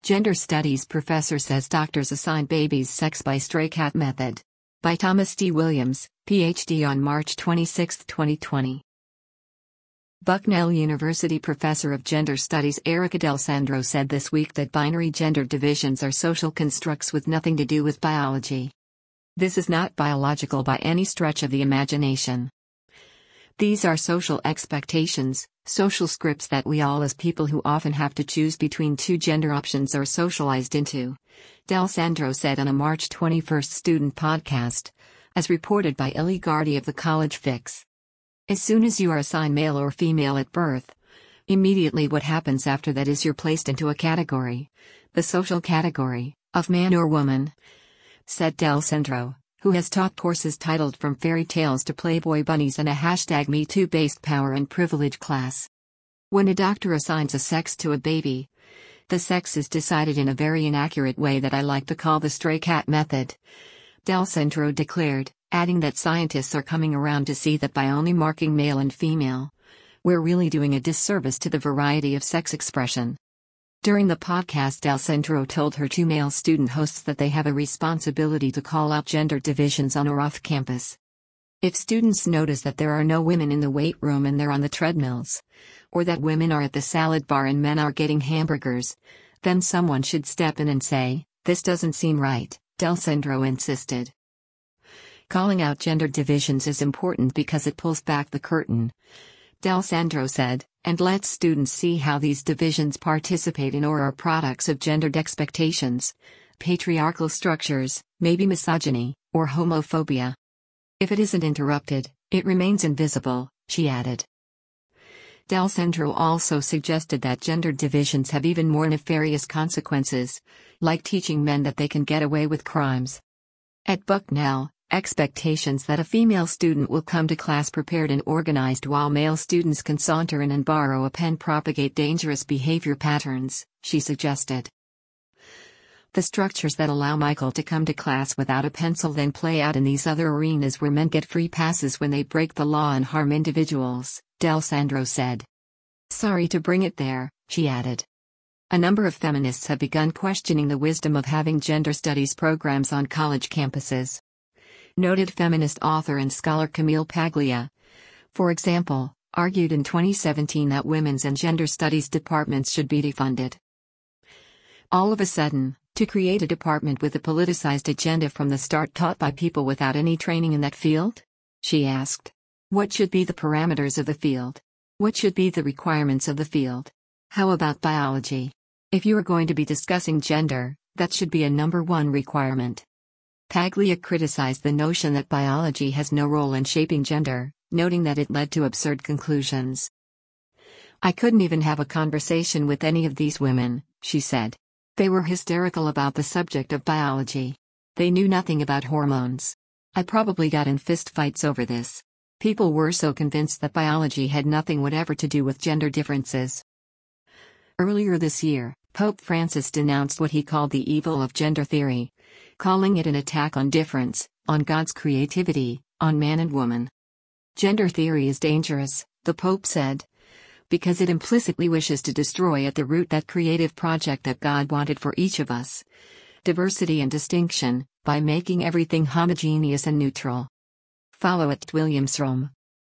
Gender Studies professor says doctors assign babies sex by stray cat method. By Thomas D. Williams, Ph.D. on March 26, 2020. Bucknell University professor of gender studies Erica D'Alessandro said this week that binary gender divisions are social constructs with nothing to do with biology. This is not biological by any stretch of the imagination. These are social expectations, social scripts that we all as people who often have to choose between two gender options are socialized into, D'Alessandro said on a March 21 student podcast, as reported by Ellie Gardy of the College Fix. As soon as you are assigned male or female at birth, immediately what happens after that is you're placed into a category, the social category, of man or woman, said D'Alessandro, who has taught courses titled From Fairy Tales to Playboy Bunnies and a #MeToo-based power and privilege class. When a doctor assigns a sex to a baby, the sex is decided in a very inaccurate way that I like to call the stray cat method, D'Alessandro declared, adding that scientists are coming around to see that by only marking male and female, we're really doing a disservice to the variety of sex expression. During the podcast, D'Alessandro told her two male student hosts that they have a responsibility to call out gender divisions on or off campus. If students notice that there are no women in the weight room and they're on the treadmills, or that women are at the salad bar and men are getting hamburgers, then someone should step in and say, "This doesn't seem right," D'Alessandro insisted. Calling out gender divisions is important because it pulls back the curtain, D'Alessandro said, and lets students see how these divisions participate in or are products of gendered expectations, patriarchal structures, maybe misogyny, or homophobia. If it isn't interrupted, it remains invisible, she added. D'Alessandro also suggested that gender divisions have even more nefarious consequences, like teaching men that they can get away with crimes. At Bucknell, expectations that a female student will come to class prepared and organized while male students can saunter in and borrow a pen propagate dangerous behavior patterns, she suggested. The structures that allow Michael to come to class without a pencil then play out in these other arenas where men get free passes when they break the law and harm individuals, D'Alessandro said. Sorry to bring it there, she added. A number of feminists have begun questioning the wisdom of having gender studies programs on college campuses. Noted feminist author and scholar Camille Paglia, for example, argued in 2017 that women's and gender studies departments should be defunded. All of a sudden, to create a department with a politicized agenda from the start taught by people without any training in that field? She asked. What should be the parameters of the field? What should be the requirements of the field? How about biology? If you are going to be discussing gender, that should be a number one requirement. Paglia criticized the notion that biology has no role in shaping gender, noting that it led to absurd conclusions. I couldn't even have a conversation with any of these women, she said. They were hysterical about the subject of biology. They knew nothing about hormones. I probably got in fistfights over this. People were so convinced that biology had nothing whatever to do with gender differences. Earlier this year, Pope Francis denounced what he called the evil of gender theory, calling it an attack on difference, on God's creativity, on man and woman. Gender theory is dangerous, the Pope said, because it implicitly wishes to destroy at the root that creative project that God wanted for each of us, diversity and distinction, by making everything homogeneous and neutral. Follow @WilliamsRome.